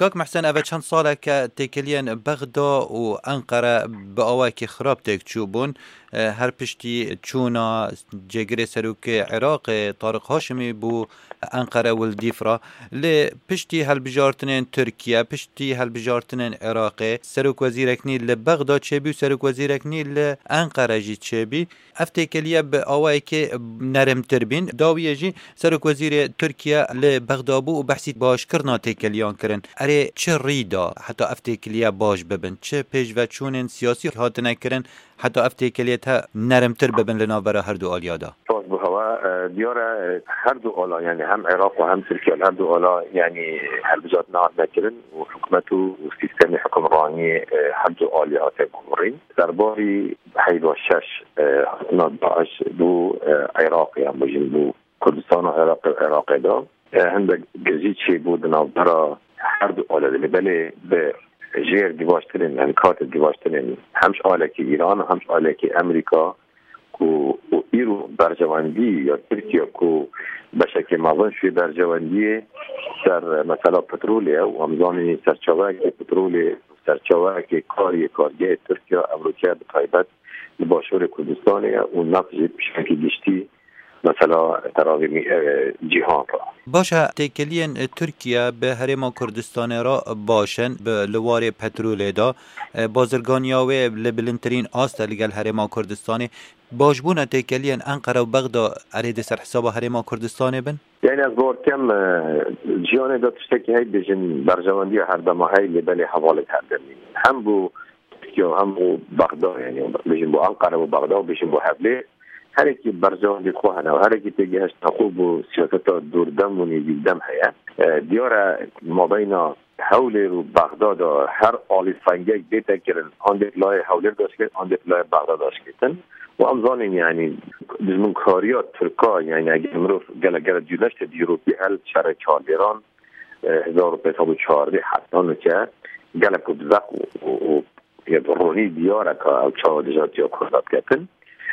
کاک محسن اوه چند ساله که تکلیان بغدا و انقره با آوه که خراب تک چوبون هر پشتی چونا جگری سروک عراق طارق هاشمی بو انقره والدیفرا لی پشتی هل بجارتنین ترکیه پشتی هل بجارتنین عراق سروک وزیرکنی لبغدا چبی و سروک وزیرکنی لانقره جی چبی افته کلیه به آوه که نرم تربین داویه جی سروک وزیر ترکیه لبغدا بو و بحثی باش کرنا تکلیان کرن اره چه ریدا حتی افته کلیه باش ببن چه پیش و چونین سیاسی هاتنه کرن حتی افته کلیه تا نرم تر ببن لنابرا هر دو آلیادا دیاره هر دو آلا یعنی هم عراق و هم ترکیه هر دو آلا یعنی هر بجات نهاد نکرن و حکومت و سیستم حکمرانی هر دو آلیات جمهوری درباری حیدا شش داعش دو عراق هم بجن دو کردستان و عراق دا هندک گزید چی بود نابرا هر دو آلا دلی بله به جیر دیواشترین یعنی کارت دیواشترین همش آله که ایران و همش آله که امریکا و ایرو برجواندی یا ترکیه کو بشکل مازن شوی برجواندی سر مثلا پترولیه و همزانی سرچاوه که پترولی سرچاوه که کارگه ترکیه امریکا به طایبت باشور کردستانه و نفت بشکل گشتی مثلا تراغیم جهان را باشه تکلیین ترکیه به هرما کردستان را باشن به لوار پترول دا بازرگانیاوی لبلنترین آست لگل هرما کردستانی باشبونه تکلیین انقره و بغدا ارید سر حساب هرما کردستانی بن؟ یعنی از بار کم جیانه دا تشتکی های بجن برجواندی هر دماهی لبلی حواله کردنی هم بو ترکیه هم بو بغدا یعنی بجن بو انقره و بغدا و بجن بو حبله هر کی برجواندی خواه و هر کی تگهش خوب و سیاست دوردم و نیدیدم هیا دیاره مابینا حول رو بغداد هر آلی فنگک بیتا کرن آنده لای حوله داشت کرد آنده لای بغداد داشت کردن و امزانین یعنی بزمون کاریات ترکا یعنی اگه امروز گلگر جونشت دیروبی هل شهر چاردیران 1514 حتان که گلک و بزق و رونی دیاره که او چاردجات یا کردات کردن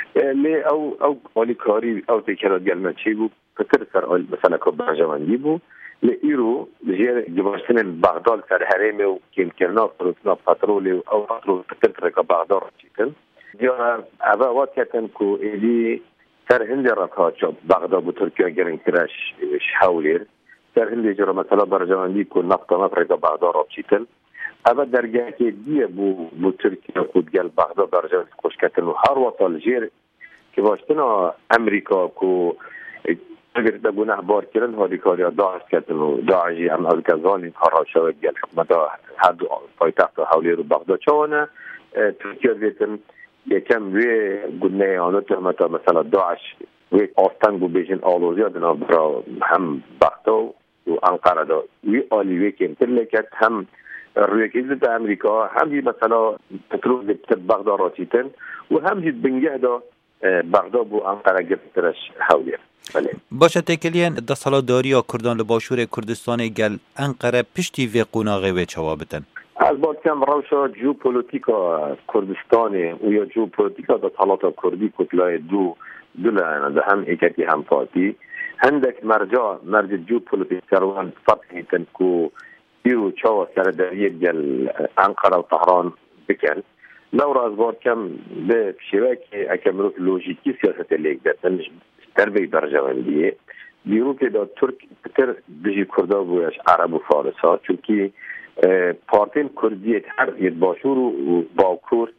لی او آلی کاری او تکرات گلمه چی بود پتر سر مثلا که برجواندی بود لی ایرو جیر جباشتن بغداد سر حریم و کم کرنا فروتنا پترول او پترول پتر ترکا بغداد چیکن دیار اوه واد کتن که ایدی سر هند رکا چا بغداد و ترکیه گرن کرش حولیر سر هند جرا مثلا برجواندی که نقطه مفرقا بغداد را چیکن اوه درگاه که دیه بو ترکیه کود گل بغداد برجواندی خوش کتن و هر وطال جیر که باشتنا امریکا که اگر ده گناه بار کردن هادی کاری داعش کردن و داعشی هم از گزانی کارها شود گل حکمت هر دو پایتخت حولی رو بغداد چوانه ترکیه دیتن یکم وی گناه آنو تهمتا مثلا داعش وی آستان بو بیشن آلوزی آدنا برا هم بغداد و انقره دا وی آلی وی کمتر لکت هم روی کیزت امریکا هم جی مثلا پترول دیت بغداد را چیتن و هم جی بنگه دا بغداد بو انقره گفترش حولیه باشه تکلیین دا سالا داری یا کردان لباشور کردستان گل انقره پشتی وی قناغه وی چوابتن از باید کم روشا جو پولیتیکا کردستان و یا جو پولیتیکا دا سالاتا کردی کتلای دو لعنه دا هم ایکتی هم فاتی هندک مرجع جو پولیتیک سروان فرقیتن که ایرو چاوا سردریه گل انقره و طهران بکن لورا از باید کم به شبکه اکمروف لوژیکی سیاست لیک دستن دربی برجواندیه دیرو که دا ترک پتر بجی کرده بویش عرب و فارس ها چونکه پارتین کردیت هر ید باشور و باکور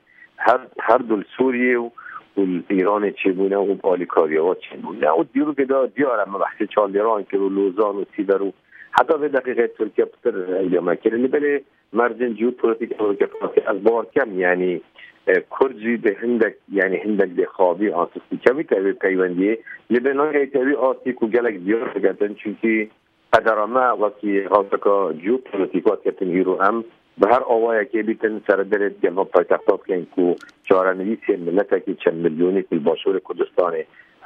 هر دل سوریه و ایران چه بونه و آلیکاریا ها چه بونه و دیرو که دا دیارم بحث چالدران که رو لوزان و سیبر و حتی به دقیقه ترکیه پتر ایاما کرده بله مرجن جو پولیتیک از بار کم یعنی کردی به هندک ده خوابی آسیستی کمی تاوی پیوندیه لبنان تاوی آسی که گلک دیار بگردن چونکه قدرامه وقتی غاستکا جو پولیتیکات کتن هیرو هم به هر آوائه که بیتن سردرد گلوان پایتختات کن که چارنویسی ملتا که چند ملیونی که باشور کردستان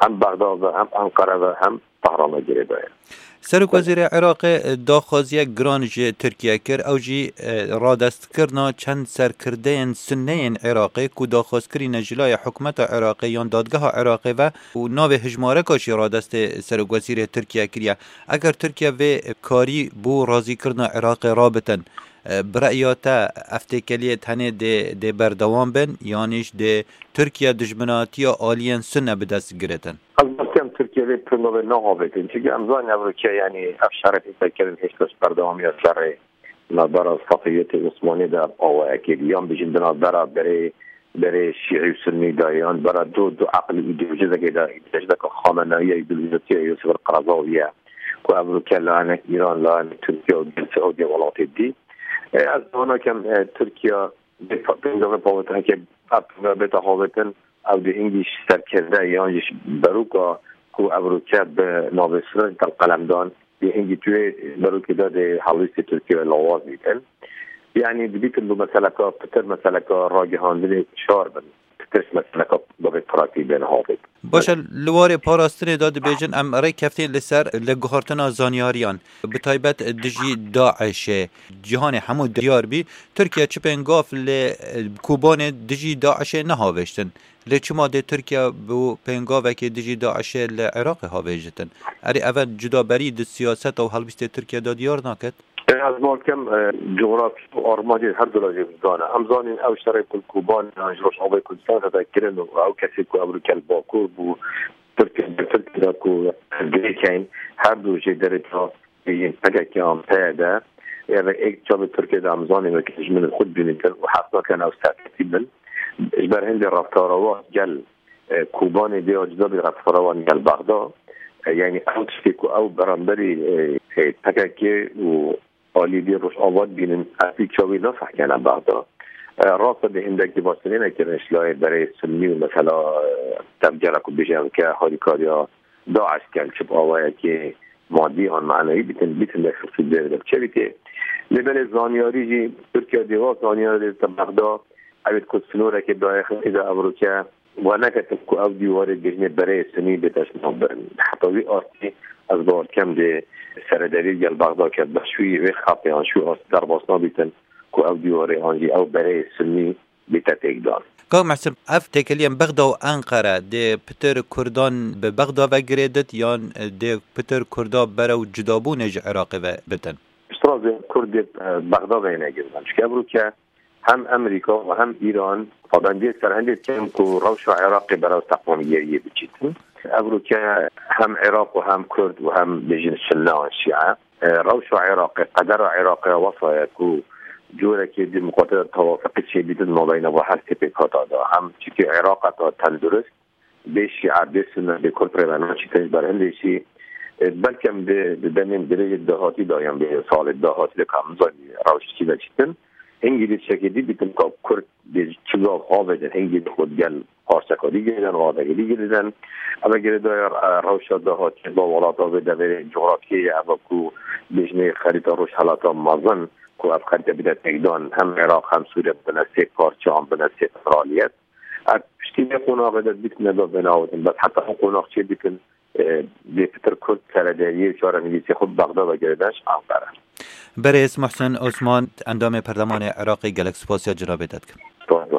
هم بغداد و هم انقره و هم طهران گرفته. سرک وزیر عراق داخوازی گرانج ترکیه کر او جی رادست کرنا چند سرکرده سنه عراقی که داخواز کری نجلای حکومت عراقی یا دادگاه عراقی و ناو هجماره کاشی رادست سرک وزیر ترکیه کریه. اگر ترکیه و کاری بو راضی کرنا عراق رابطن برایاتا افتکالیت هنه ده بردوام بن یانیش ده ترکیه دجمناتی آلین سنه به دست گرتن. البته ترکیه به پرنوه نهابتن چون امضای نوروکه یعنی افشارت تکرین هشتش بردوامی از سر نظر از فقیت عثمانی در آوه اکیلیان بجن بنظر برای شیعی و سنی دایان برای دو عقل ایدئولوژی که در ایدئولوژی که خامنه‌ای ایدئولوژی یوسف القرضاویه که امریکا لعنه ایران لعنه ترکیه و سعودی ولایت دی از اونا کم ترکیه به پاوتن که به تهاوتن او ده انگلیش سرکرده یانش بروکا که امریکا به نابسرن قلمدان ده انگلی توی بروکا داده حوالیست ترکیه لاواز میدن یعنی بیتن دو مسئله که پتر مسئله که راگهاندن شار بن پترش مسئله که به پراتی بین هاوید باشه لوار پاراستن داد بیجن ام رای کفتین لسر لگهارتنا زانیاریان به تایبت دجی داعش جهان همو دیار بی ترکیه چپنگاف لکوبان دجی داعش نهاوشتن لچما ده ترکیه بو پنگاوه که دجی داعش لعراق هاوشتن اری اول جدا برید سیاست و حلبیست ترکیه دا دیار ناکد؟ از ما کم جغرافی و آرمانی هر دولاجه بزانه همزانین او شرایط کوبان انجروش آبای کردستان تذکرن و او کسی که امریکا باکور بو ترکیه که گریکین هر دو جدره تا این پگه که هم پیده یعنی ایک جاب ترکیه دا همزانین و کش من خود بینید و حتما کن او ساکتی بل اجبر هند رفتاروان گل کوبان دی اجزا بی رفتاروان گل بغداد یعنی او تشکیک او برانبری پگه که و آلیدی روش آباد بینن اصلی چاوی نصح کنن بغداد راست به هندک دیواسته نکردن اشلای برای سنی و مثلا تبجره که بجن که حالیکاری ها داعش کن چپ آوائه که مادی آن معنی بیتن لخصی بیرده چه بیتی لبن زانیاری جی ترکیه دیواز زانیاری دیتا بغداد اوید کسفنوره که دای خیلی دا امروکه و نکتب که او دیواری بجنه برای سنی بیتش نبرن حتاوی آستی از بار کم ده سرداری گل بغداد کرد بشوی وی خطی آنشوی آست در باسنا بیتن که او دیواری آنجی او برای سنی بیتا تکدان که محسن اف تکلیم بغداد و انقره ده پتر کردان به بغداد و گریدت یا ده پتر کردان برای جدابون عراقی و بتن؟ اشتراز کرد بغداد اینه گردن چکه برو که هم امریکا و هم ایران فادندی سرهنده کم که روش و عراقی برای تقوانگیریه بچیتن ابرو که هم عراق و هم کرد و هم بجن سنه و شیعه روش و عراقی قدر و عراقی وصایه که جوره که دی مقاطع توافقی چه بیدن مابین و هر تپیکات دا هم چی که عراق تا تندرست به شیعه به سنه به کرد پریوانا چی تنش برهنده شی بلکم به دنیم درجه دهاتی دایم به سال دهاتی ده کامزانی روش چی دا چیتن انگلیس شکلی بیتن که کرد به چگاه ها بدن انگلیس خود گل پارچکاری گردن وادگیری گردن اما گرده روشا دهاتی با ولاتا بده به جغرافیه اما که بجنه خریطه روش حالاتا مازن که از خریطه بده تکدان هم عراق هم سوریه بنا سه پارچه هم بنا سه فرالیت از پشتینه قناق بده بیتن ندا بناوتن بس حتی هم قناق چه بیتن به پتر کرد سرداریه چهار انگلیسی خود بغداد و گردنش انقره برای اسم محسن عثمان اندام پردمان عراقی گلک سپاسیا جناب داد